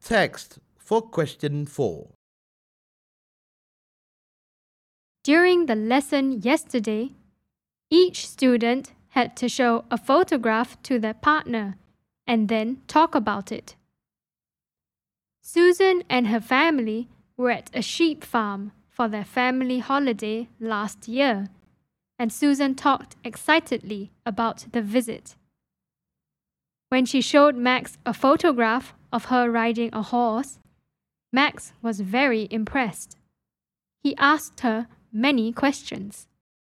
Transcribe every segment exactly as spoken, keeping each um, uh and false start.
Text for question four. During the lesson yesterday, each student had to show a photograph to their partner and then talk about it. Susan and her family were at a sheep farm for their family holiday last year, and Susan talked excitedly about the visit. When she showed Max a photograph of her riding a horse, Max was very impressed. He asked her many questions.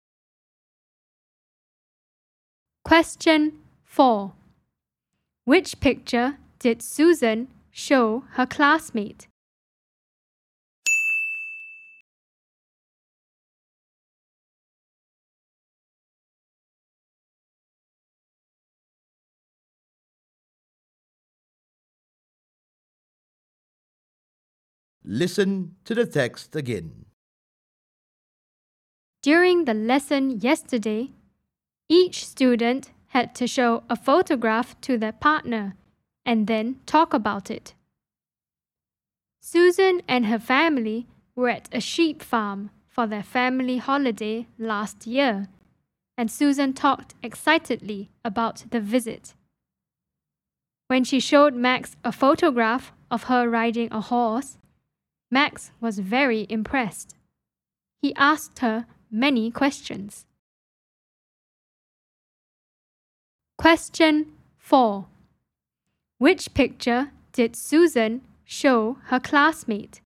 Question four. Which picture did Susan show her classmate? Listen to the text again. During the lesson yesterday, each student had to show a photograph to their partner and then talk about it. Susan and her family were at a sheep farm for their family holiday last year, and Susan talked excitedly about the visit. When she showed Max a photograph of her riding a horse, Max was very impressed. He asked her many questions. Question four. Which picture did Susan show her classmate?